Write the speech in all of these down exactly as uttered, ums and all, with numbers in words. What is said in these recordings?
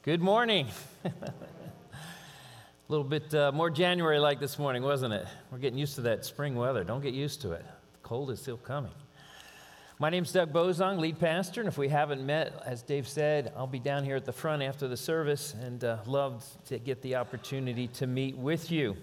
Good morning. A little bit uh, more January-like this morning, wasn't it? We're getting used to that spring weather. Don't get used to it. The cold is still coming. My name's Doug Bozong, lead pastor, and if we haven't met, as Dave said, I'll be down here at the front after the service, and uh, love to get the opportunity to meet with you.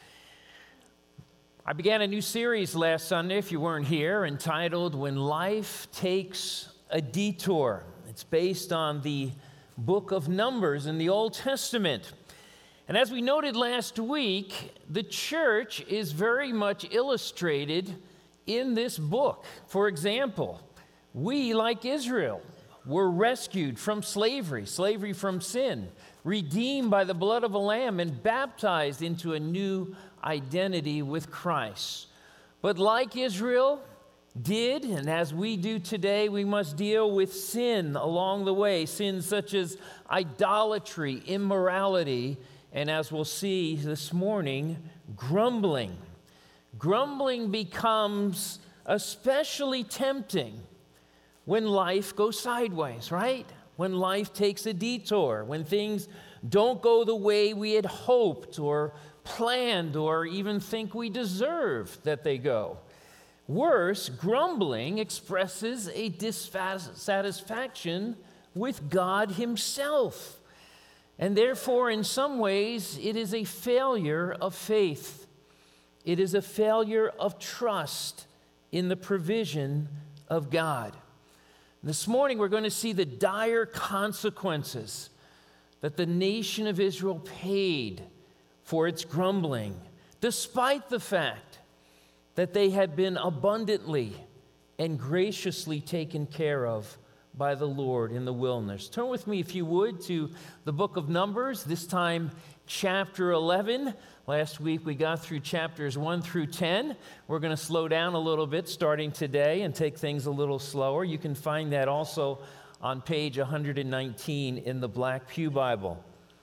I began a new series last Sunday, if you weren't here, entitled When Life Takes a Detour. It's based on the book of Numbers in the Old Testament. And as we noted last week, the church is very much illustrated in this book. For example, we, like Israel, were rescued from slavery, slavery from sin, redeemed by the blood of a lamb, and baptized into a new identity with Christ. But like Israel did, and as we do today, we must deal with sin along the way, sins such as idolatry, immorality, and as we'll see this morning, grumbling. Grumbling becomes especially tempting when life goes sideways, right? When life takes a detour, when things don't go the way we had hoped or planned or even think we deserve that they go. Worse, grumbling expresses a dissatisfaction with God Himself. And therefore, in some ways, it is a failure of faith. It is a failure of trust in the provision of God. This morning, we're going to see the dire consequences that the nation of Israel paid for its grumbling, despite the fact that they had been abundantly and graciously taken care of by the Lord in the wilderness. Turn with me, if you would, to the book of Numbers, this time chapter eleven. Last week we got through chapters one through ten. We're going to slow down a little bit starting today and take things a little slower. You can find that also on page one hundred nineteen in the Black Pew Bible.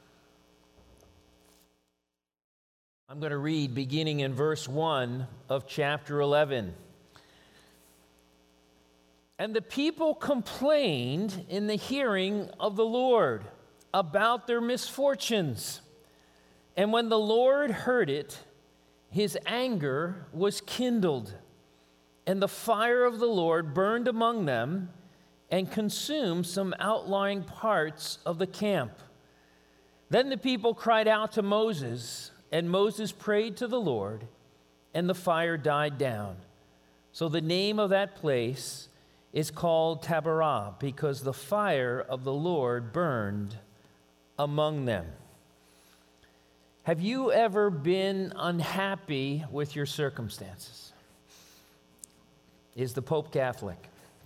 I'm going to read beginning in verse one of chapter eleven. And the people complained in the hearing of the Lord about their misfortunes. And when the Lord heard it, His anger was kindled, and the fire of the Lord burned among them and consumed some outlying parts of the camp. Then the people cried out to Moses, and Moses prayed to the Lord, and the fire died down. So the name of that place is called Taberah, because the fire of the Lord burned among them. Have you ever been unhappy with your circumstances? Is the Pope Catholic?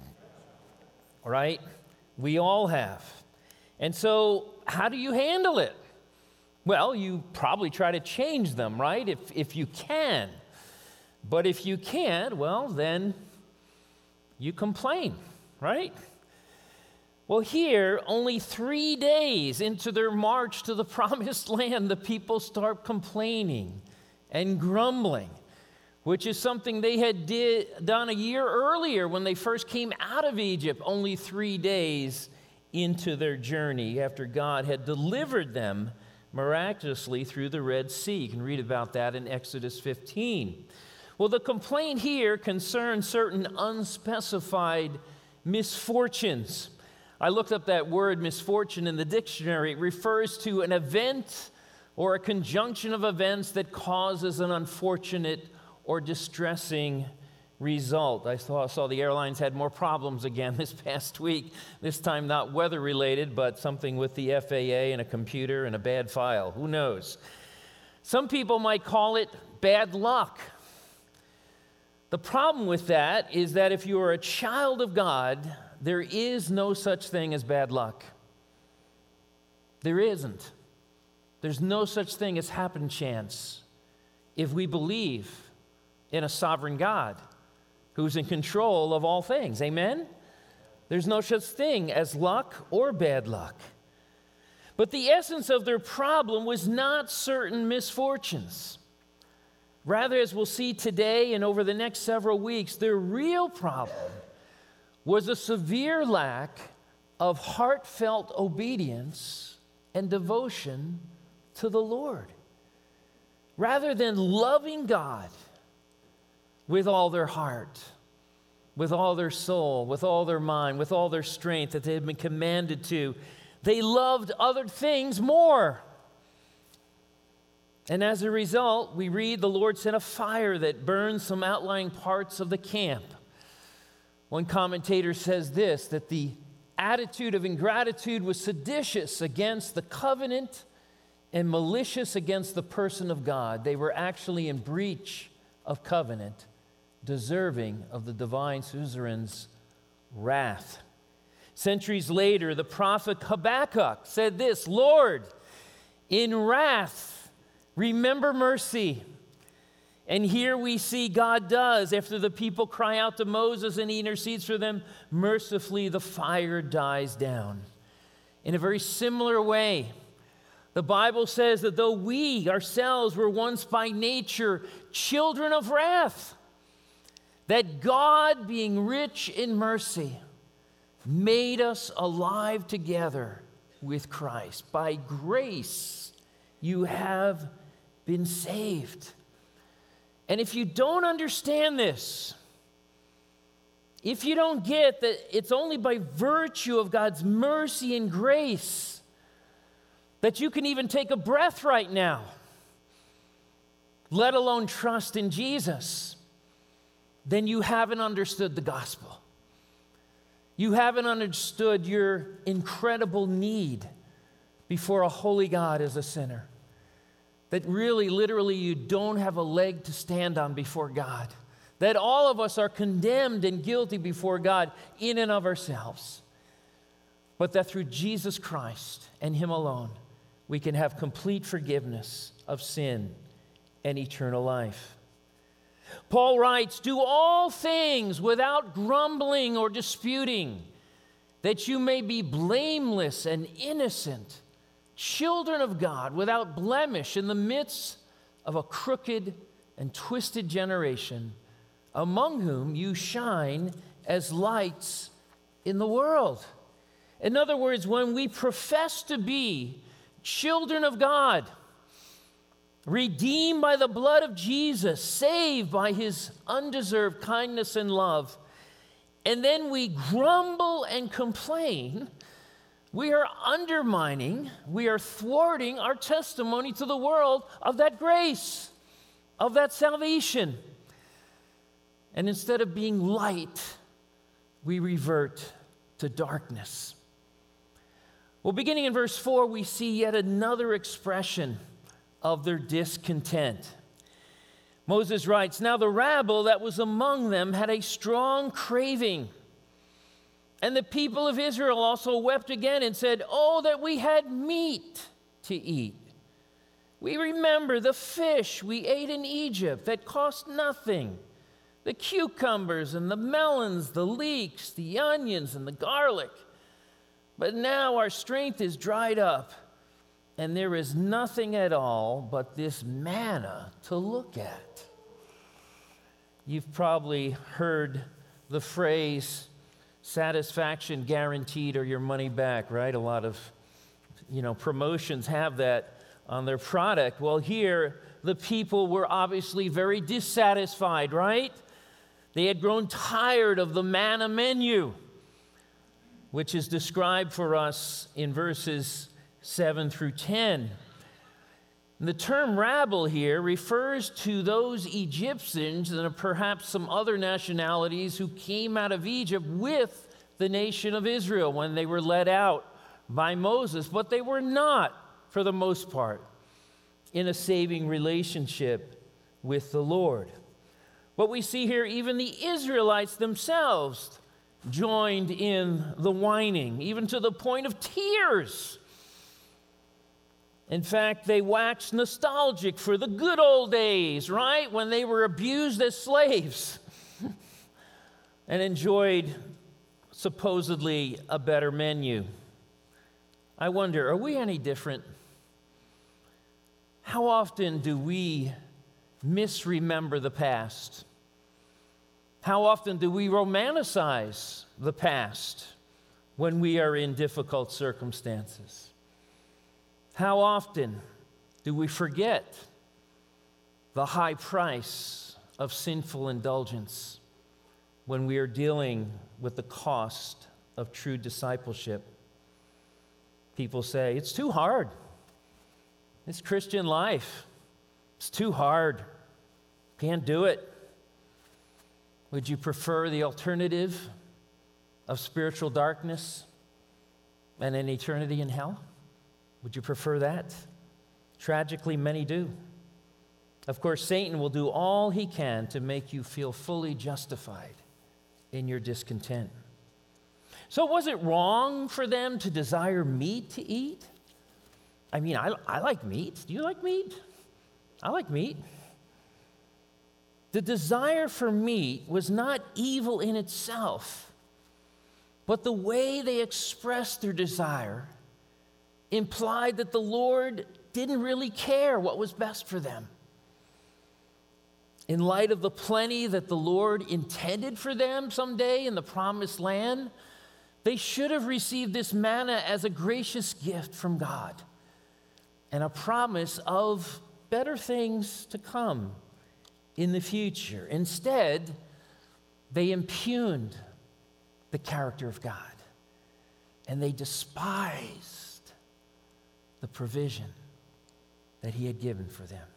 All right? We all have. And so, how do you handle it? Well, you probably try to change them, right? If, if you can. But if you can't, well, then you complain, right? Well, here, only three days into their march to the promised land, the people start complaining and grumbling, which is something they had did, done a year earlier when they first came out of Egypt, only three days into their journey after God had delivered them miraculously through the Red Sea. You can read about that in Exodus fifteen. Well, the complaint here concerns certain unspecified misfortunes. I looked up that word misfortune in the dictionary. It refers to an event or a conjunction of events that causes an unfortunate or distressing result. I saw, saw the airlines had more problems again this past week, this time not weather-related, but something with the F A A and a computer and a bad file. Who knows? Some people might call it bad luck. The problem with that is that if you are a child of God, there is no such thing as bad luck. There isn't. There's no such thing as happen chance if we believe in a sovereign God who's in control of all things. Amen? There's no such thing as luck or bad luck. But the essence of their problem was not certain misfortunes. Rather, as we'll see today and over the next several weeks, their real problem was a severe lack of heartfelt obedience and devotion to the Lord. Rather than loving God with all their heart, with all their soul, with all their mind, with all their strength that they had been commanded to, they loved other things more. And as a result, we read the Lord sent a fire that burned some outlying parts of the camp. One commentator says this, that the attitude of ingratitude was seditious against the covenant and malicious against the person of God. They were actually in breach of covenant, deserving of the divine suzerain's wrath. Centuries later, the prophet Habakkuk said this, Lord, in wrath, remember mercy. And here we see God does. After the people cry out to Moses and he intercedes for them, mercifully the fire dies down. In a very similar way, the Bible says that though we ourselves were once by nature children of wrath, that God, being rich in mercy, made us alive together with Christ. By grace you have been saved. And if you don't understand this, if you don't get that it's only by virtue of God's mercy and grace that you can even take a breath right now, let alone trust in Jesus, then you haven't understood the gospel. You haven't understood your incredible need before a holy God as a sinner. That really, literally, you don't have a leg to stand on before God. That all of us are condemned and guilty before God in and of ourselves. But that through Jesus Christ and Him alone, we can have complete forgiveness of sin and eternal life. Paul writes, do all things without grumbling or disputing, that you may be blameless and innocent, children of God, without blemish in the midst of a crooked and twisted generation, among whom you shine as lights in the world. In other words, when we profess to be children of God, redeemed by the blood of Jesus, saved by His undeserved kindness and love, and then we grumble and complain, we are undermining, we are thwarting our testimony to the world of that grace, of that salvation. And instead of being light, we revert to darkness. Well, beginning in verse four, we see yet another expression of their discontent. Moses writes, now the rabble that was among them had a strong craving. And the people of Israel also wept again and said, oh, that we had meat to eat. We remember the fish we ate in Egypt that cost nothing, the cucumbers and the melons, the leeks, the onions and the garlic. But now our strength is dried up, and there is nothing at all but this manna to look at. You've probably heard the phrase, satisfaction guaranteed or your money back, right? A lot of, you know, promotions have that on their product. Well, here, the people were obviously very dissatisfied, right? They had grown tired of the manna menu, which is described for us in verses seven through ten. The term rabble here refers to those Egyptians and perhaps some other nationalities who came out of Egypt with the nation of Israel when they were led out by Moses, but they were not, for the most part, in a saving relationship with the Lord. What we see here, even the Israelites themselves joined in the whining, even to the point of tears. In fact, they waxed nostalgic for the good old days, right? When they were abused as slaves and enjoyed supposedly a better menu. I wonder, are we any different? How often do we misremember the past? How often do we romanticize the past when we are in difficult circumstances? How often do we forget the high price of sinful indulgence when we are dealing with the cost of true discipleship? People say, it's too hard. This Christian life, it's too hard. Can't do it. Would you prefer the alternative of spiritual darkness and an eternity in hell? Would you prefer that? Tragically, many do. Of course, Satan will do all he can to make you feel fully justified in your discontent. So was it wrong for them to desire meat to eat? I mean, I, I like meat. Do you like meat? I like meat. The desire for meat was not evil in itself, but the way they expressed their desire implied that the Lord didn't really care what was best for them. In light of the plenty that the Lord intended for them someday in the promised land, they should have received this manna as a gracious gift from God and a promise of better things to come in the future. Instead, they impugned the character of God, and they despised the provision that he had given for them.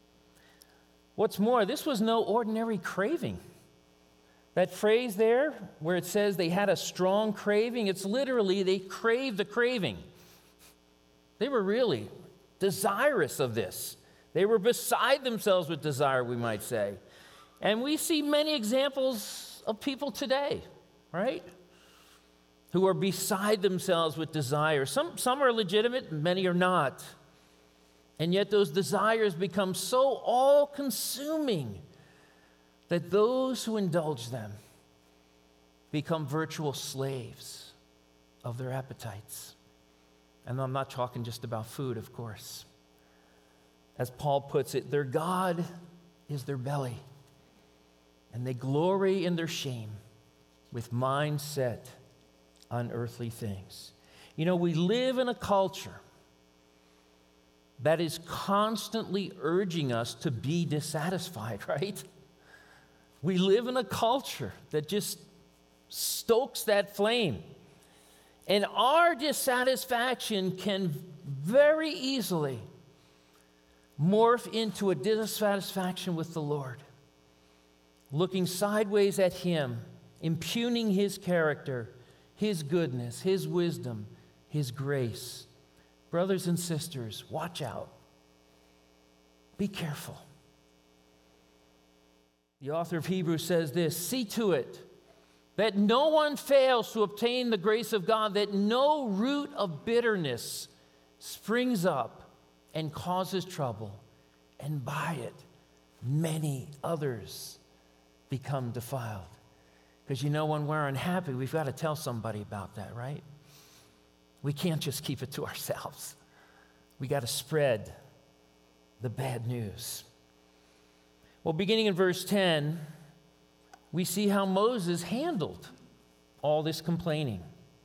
What's more, this was no ordinary craving. That phrase there, where it says they had a strong craving, it's literally they craved the craving. They were really desirous of this. They were beside themselves with desire, we might say. And we see many examples of people today, right? Who are beside themselves with desire. Some, some are legitimate, many are not. And yet those desires become so all-consuming that those who indulge them become virtual slaves of their appetites. And I'm not talking just about food, of course. As Paul puts it, their God is their belly, and they glory in their shame with minds set on earthly things. You know, we live in a culture that is constantly urging us to be dissatisfied, right? We live in a culture that just stokes that flame. And our dissatisfaction can very easily morph into a dissatisfaction with the Lord, looking sideways at him, impugning his character, his goodness, his wisdom, his grace. Brothers and sisters, watch out. Be careful. The author of Hebrews says this, see to it that no one fails to obtain the grace of God, that no root of bitterness springs up and causes trouble, and by it many others become defiled. Because you know, when we're unhappy, we've got to tell somebody about that, right? We can't just keep it to ourselves. We got to spread the bad news. Well, beginning in verse ten, we see how Moses handled all this complaining.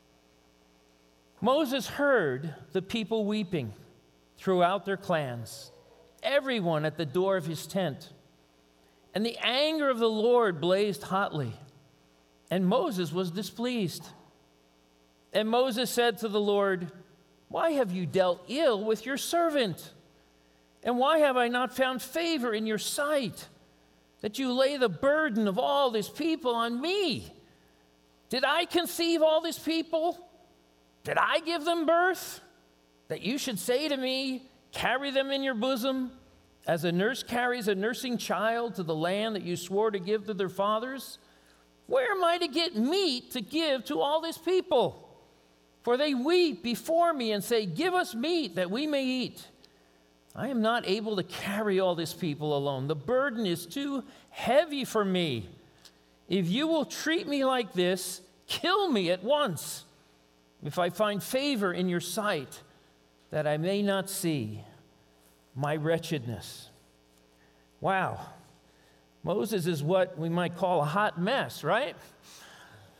Moses heard the people weeping throughout their clans, everyone at the door of his tent. And the anger of the Lord blazed hotly, and Moses was displeased. And Moses said to the Lord, why have you dealt ill with your servant? And why have I not found favor in your sight, that you lay the burden of all this people on me? Did I conceive all this people? Did I give them birth? That you should say to me, carry them in your bosom, as a nurse carries a nursing child to the land that you swore to give to their fathers? Where am I to get meat to give to all this people? For they weep before me and say, give us meat that we may eat. I am not able to carry all this people alone. The burden is too heavy for me. If you will treat me like this, kill me at once, if I find favor in your sight, that I may not see my wretchedness. Wow. Moses is what we might call a hot mess, right?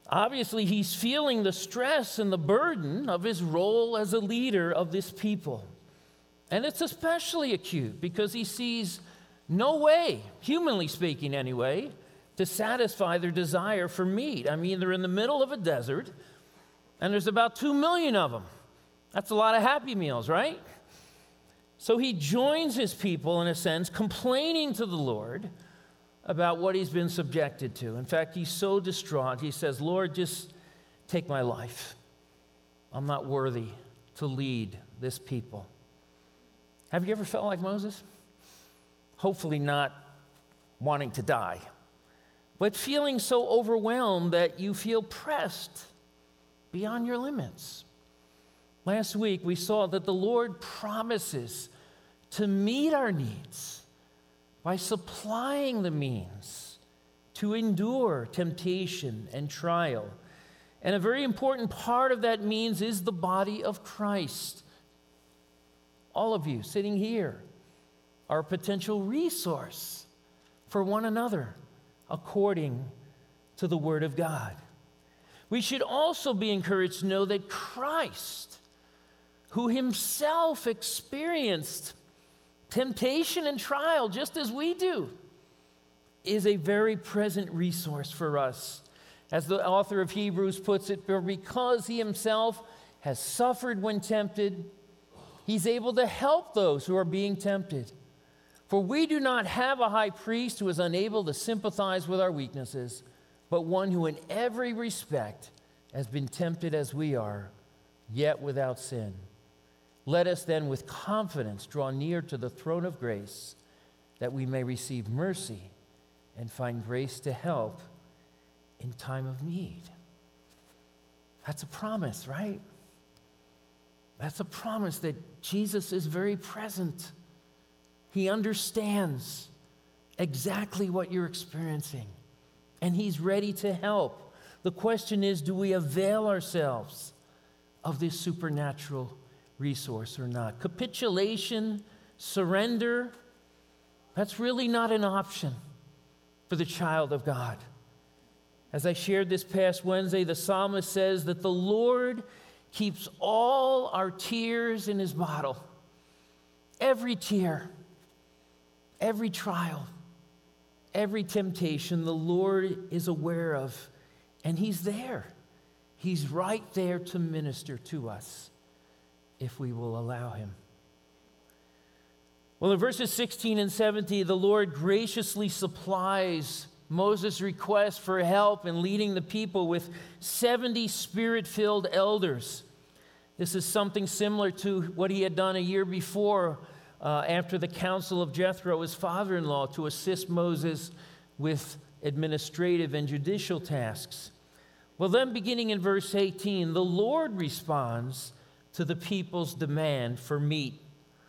Obviously, he's feeling the stress and the burden of his role as a leader of this people. And it's especially acute because he sees no way, humanly speaking anyway, to satisfy their desire for meat. I mean, they're in the middle of a desert, and there's about two million of them. That's a lot of Happy Meals, right? So he joins his people, in a sense, complaining to the Lord about what he's been subjected to. In fact, he's so distraught, he says, Lord, just take my life. I'm not worthy to lead this people. Have you ever felt like Moses? Hopefully not wanting to die, but feeling so overwhelmed that you feel pressed beyond your limits. Last week, we saw that the Lord promises to meet our needs by supplying the means to endure temptation and trial. And a very important part of that means is the body of Christ. All of you sitting here are a potential resource for one another according to the Word of God. We should also be encouraged to know that Christ, who himself experienced temptation and trial just as we do, is a very present resource for us. As the author of Hebrews puts it, for because he himself has suffered when tempted, he's able to help those who are being tempted. For we do not have a high priest who is unable to sympathize with our weaknesses, but one who in every respect has been tempted as we are, yet without sin. Let us then with confidence draw near to the throne of grace, that we may receive mercy and find grace to help in time of need. That's a promise, right? That's a promise that Jesus is very present. He understands exactly what you're experiencing, and he's ready to help. The question is, do we avail ourselves of this supernatural resource or not? Capitulation, surrender, that's really not an option for the child of God. As I shared this past Wednesday, the psalmist says that the Lord keeps all our tears in his bottle. Every tear, every trial, every temptation, the Lord is aware of, and he's there. He's right there to minister to us if we will allow him. Well, in verses sixteen and seventeen, the Lord graciously supplies Moses' request for help in leading the people with seventy spirit-filled elders. This is something similar to what he had done a year before uh, after the counsel of Jethro, his father-in-law, to assist Moses with administrative and judicial tasks. Well, then beginning in verse eighteen, the Lord responds to the people's demand for meat.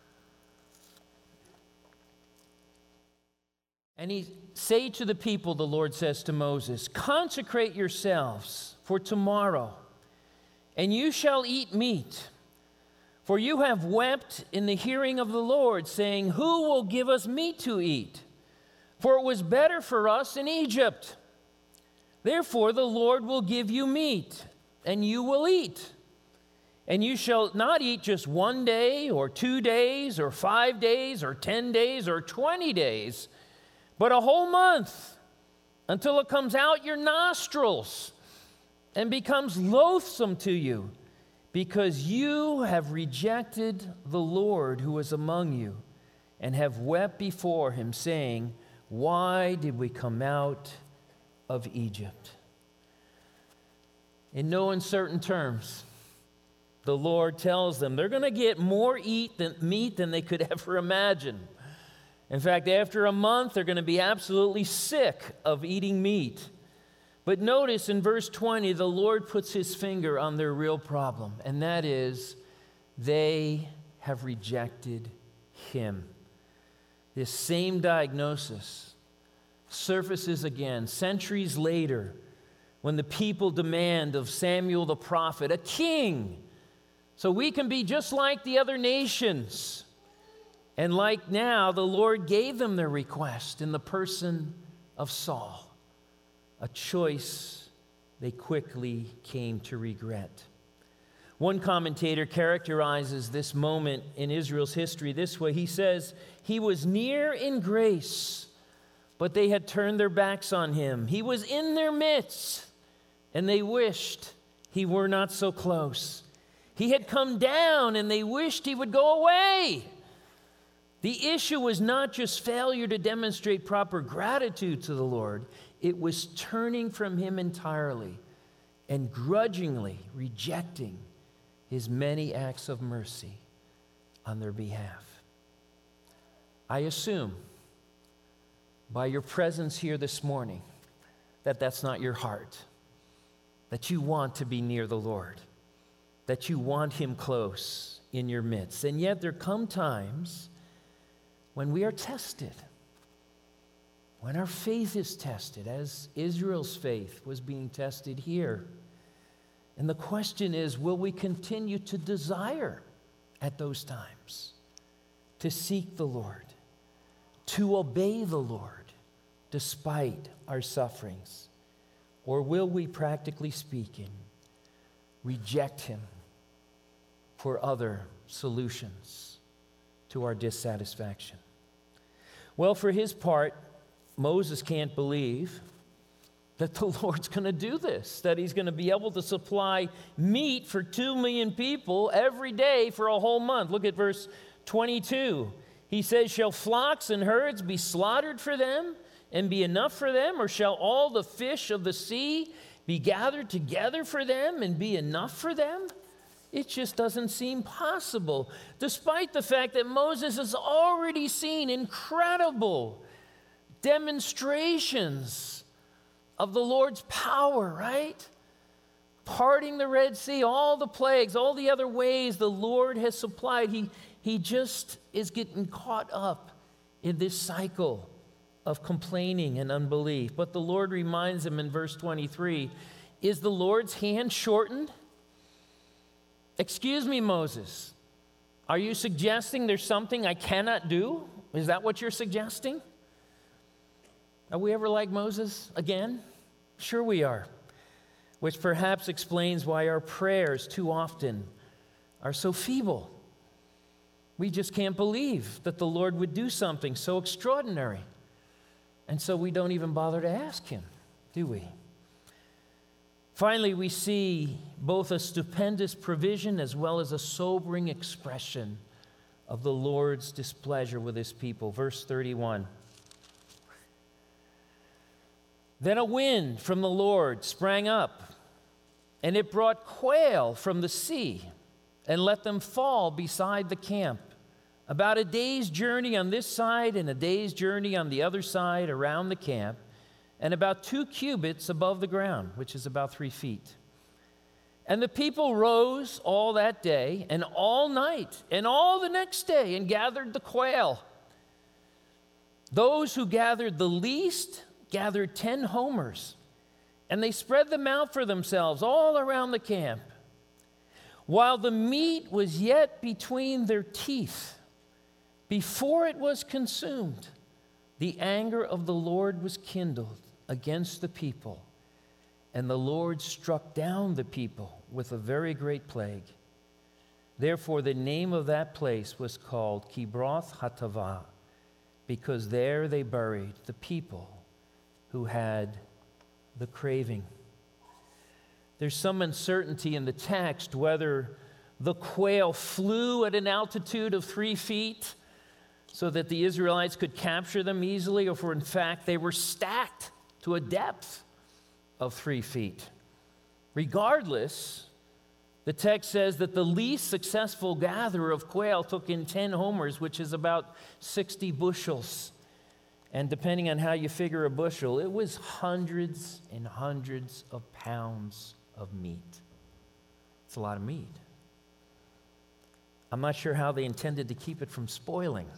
And he say to the people, the Lord says to Moses, consecrate yourselves for tomorrow, and you shall eat meat. For you have wept in the hearing of the Lord, saying, who will give us meat to eat? For it was better for us in Egypt. Therefore the Lord will give you meat, and you will eat. And you shall not eat just one day, or two days, or five days, or ten days, or twenty days, but a whole month, until it comes out your nostrils and becomes loathsome to you, because you have rejected the Lord who is among you, and have wept before him, saying, why did we come out of Egypt? In no uncertain terms, the Lord tells them they're going to get more eat than, meat than they could ever imagine. In fact, after a month, they're going to be absolutely sick of eating meat. But notice in verse twenty, the Lord puts his finger on their real problem, and that is they have rejected him. This same diagnosis surfaces again centuries later when the people demand of Samuel the prophet a king, so we can be just like the other nations. And like now, the Lord gave them their request in the person of Saul, a choice they quickly came to regret. One commentator characterizes this moment in Israel's history this way. He says, "He was near in grace, but they had turned their backs on him. He was in their midst, and they wished he were not so close. He had come down, and they wished he would go away." The issue was not just failure to demonstrate proper gratitude to the Lord. It was turning from him entirely and grudgingly rejecting his many acts of mercy on their behalf. I assume by your presence here this morning that that's not your heart, that you want to be near the Lord, that you want him close in your midst. And yet there come times when we are tested, when our faith is tested, as Israel's faith was being tested here. And the question is, will we continue to desire at those times to seek the Lord, to obey the Lord despite our sufferings? Or will we, practically speaking, reject him for other solutions to our dissatisfaction? Well, for his part, Moses can't believe that the Lord's going to do this, that he's going to be able to supply meat for two million people every day for a whole month. Look at verse twenty-two. He says, "Shall flocks and herds be slaughtered for them and be enough for them? Or shall all the fish of the sea be gathered together for them and be enough for them?" It just doesn't seem possible, despite the fact that Moses has already seen incredible demonstrations of the Lord's power, right? Parting the Red Sea, all the plagues, all the other ways the Lord has supplied. He, he just is getting caught up in this cycle of complaining and unbelief. But the Lord reminds him in verse twenty-three, "Is the Lord's hand shortened? Excuse me, Moses, are you suggesting there's something I cannot do? Is that what you're suggesting?" Are we ever like Moses again? Sure we are. Which perhaps explains why our prayers too often are so feeble. We just can't believe that the Lord would do something so extraordinary. And so we don't even bother to ask him, do we? Finally, we see both a stupendous provision as well as a sobering expression of the Lord's displeasure with his people. Verse thirty-one. "Then a wind from the Lord sprang up, and it brought quail from the sea and let them fall beside the camp, about a day's journey on this side and a day's journey on the other side around the camp, and about two cubits above the ground," which is about three feet. "And the people rose all that day and all night and all the next day and gathered the quail. Those who gathered the least gathered ten homers, and they spread them out for themselves all around the camp. While the meat was yet between their teeth, before it was consumed, the anger of the Lord was kindled against the people, and the Lord struck down the people with a very great plague. Therefore the name of that place was called Kibroth Hattaavah, because there they buried the people who had the craving." There's some uncertainty in the text whether the quail flew at an altitude of three feet so that the Israelites could capture them easily, or for in fact they were stacked to a depth of three feet. Regardless, the text says that the least successful gatherer of quail took in ten homers, which is about sixty bushels. And depending on how you figure a bushel, it was hundreds and hundreds of pounds of meat. It's a lot of meat. I'm not sure how they intended to keep it from spoiling,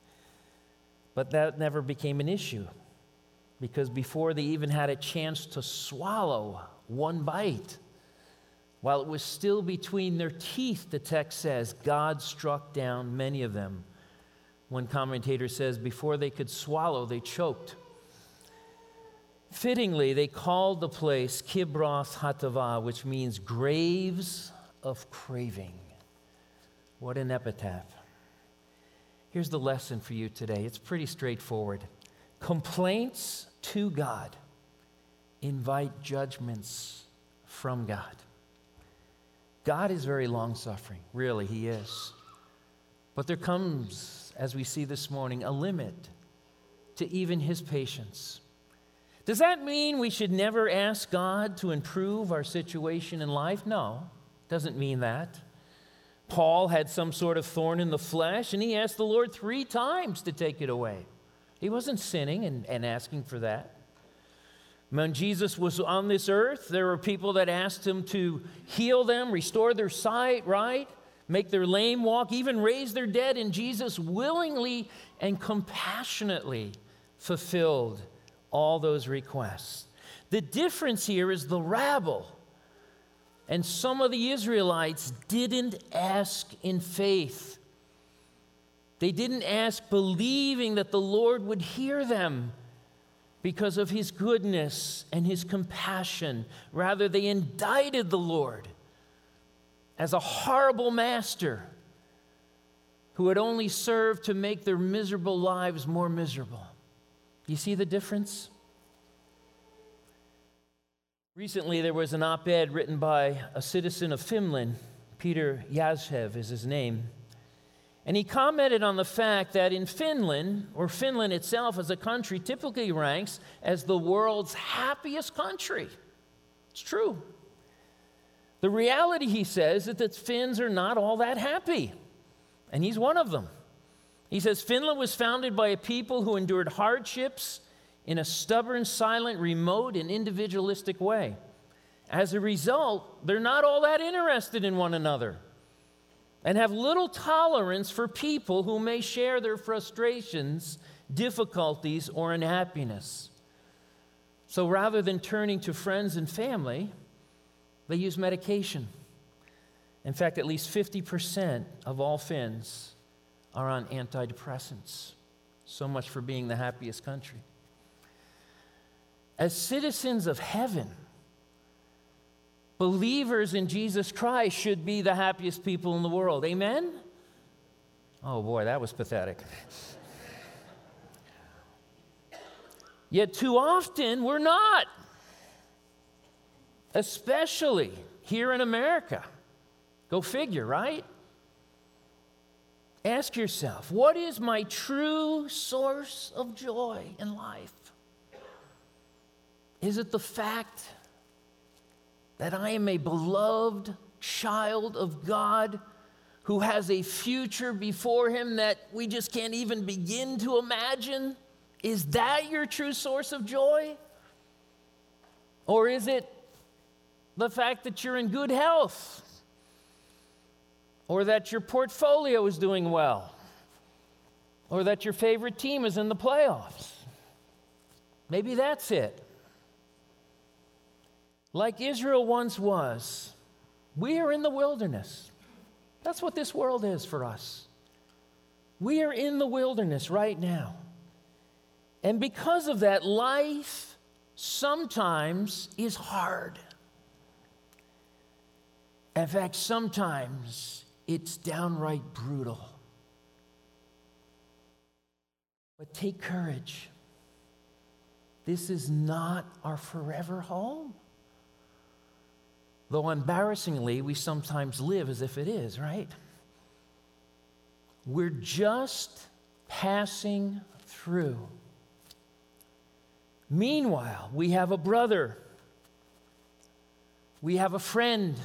but that never became an issue, because before they even had a chance to swallow one bite, while it was still between their teeth, the text says, God struck down many of them. One commentator says, before they could swallow, they choked. Fittingly, they called the place Kibroth Hattaavah, which means graves of craving. What an epitaph. Here's the lesson for you today. It's pretty straightforward. Complaints to God invite judgments from God. God is very long-suffering. Really, he is. But there comes, as we see this morning, a limit to even his patience. Does that mean we should never ask God to improve our situation in life? No, doesn't mean that. Paul had some sort of thorn in the flesh, and he asked the Lord three times to take it away. He wasn't sinning and, and asking for that. When Jesus was on this earth, there were people that asked him to heal them, restore their sight, right? Make their lame walk, even raise their dead, and Jesus willingly and compassionately fulfilled all those requests. The difference here is the rabble and some of the Israelites didn't ask in faith. They didn't ask believing that the Lord would hear them because of his goodness and his compassion. Rather, they indicted the Lord as a horrible master who had only served to make their miserable lives more miserable. You see the difference? Recently, there was an op-ed written by a citizen of Finland. Peter Yazhev is his name. And he commented on the fact that in Finland, or Finland itself as a country, typically ranks as the world's happiest country. It's true. The reality, he says, is that Finns are not all that happy. And he's one of them. He says, Finland was founded by a people who endured hardships in a stubborn, silent, remote, and individualistic way. As a result, they're not all that interested in one another and have little tolerance for people who may share their frustrations, difficulties, or unhappiness. So rather than turning to friends and family, they use medication. In fact, at least fifty percent of all Finns are on antidepressants. So much for being the happiest country. As citizens of heaven, believers in Jesus Christ should be the happiest people in the world. Amen? Oh boy, that was pathetic. Yet too often we're not. Especially here in America. Go figure, right? Ask yourself, what is my true source of joy in life? Is it the fact that I am a beloved child of God who has a future before him that we just can't even begin to imagine? Is that your true source of joy? Or is it the fact that you're in good health? Or that your portfolio is doing well? Or that your favorite team is in the playoffs? Maybe that's it. Like Israel once was, we are in the wilderness. That's what this world is for us. We are in the wilderness right now. And because of that, life sometimes is hard. In fact, sometimes it's downright brutal. But take courage. This is not our forever home. Though embarrassingly, we sometimes live as if it is, right? We're just passing through. Meanwhile, we have a brother. We have a friend.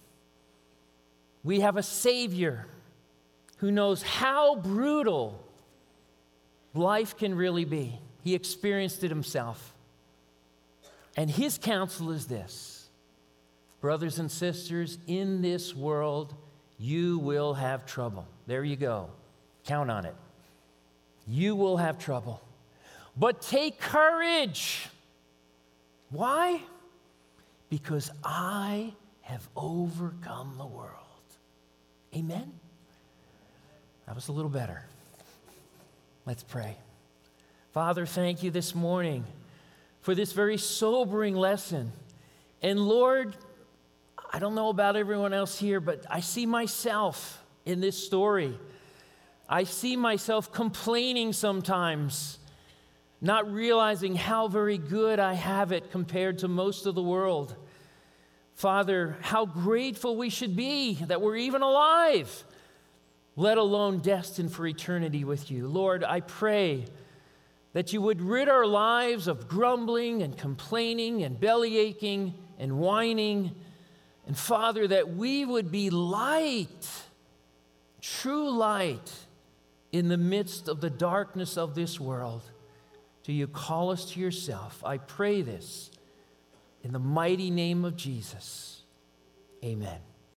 We have a Savior who knows how brutal life can really be. He experienced it himself. And his counsel is this. Brothers and sisters, in this world, you will have trouble. There you go. Count on it. You will have trouble. But take courage. Why? Because I have overcome the world. Amen? That was a little better. Let's pray. Father, thank you this morning for this very sobering lesson. And Lord, I don't know about everyone else here, but I see myself in this story. I see myself complaining sometimes, not realizing how very good I have it compared to most of the world. Father, how grateful we should be that we're even alive, let alone destined for eternity with you. Lord, I pray that you would rid our lives of grumbling and complaining and belly aching and whining. And Father, that we would be light, true light, in the midst of the darkness of this world. Do you call us to yourself? I pray this in the mighty name of Jesus. Amen.